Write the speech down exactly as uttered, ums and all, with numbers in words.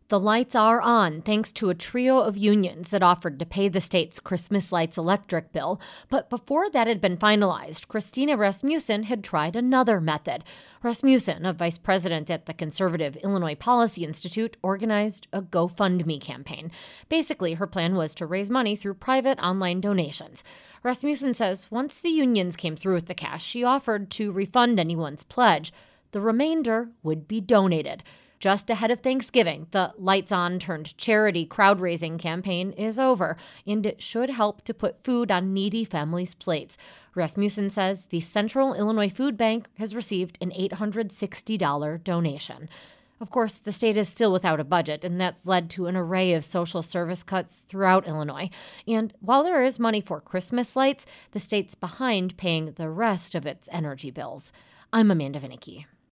The lights are on thanks to a trio of unions that offered to pay the state's Christmas lights electric bill. But before that had been finalized, Christina Rasmussen had tried another method. Rasmussen, a vice president at the conservative Illinois Policy Institute, organized a GoFundMe campaign. Basically, her plan was to raise money through private online donations. Rasmussen says once the unions came through with the cash, she offered to refund anyone's pledge. The remainder would be donated. Just ahead of Thanksgiving, the Lights On turned charity crowd-raising campaign is over, and it should help to put food on needy families' plates. Rasmussen says the Central Illinois Food Bank has received an eight hundred sixty dollars donation. Of course, the state is still without a budget, and that's led to an array of social service cuts throughout Illinois. And while there is money for Christmas lights, the state's behind paying the rest of its energy bills. I'm Amanda Vinicky.